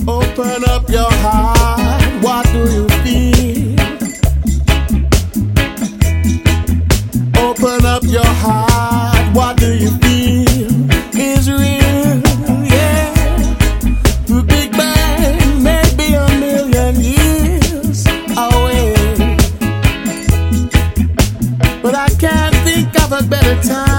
Open up your heart, what do you feel? Open up your heart, what do you feel? Is real, yeah. The Big Bang may be a million years away, but I can't think of a better time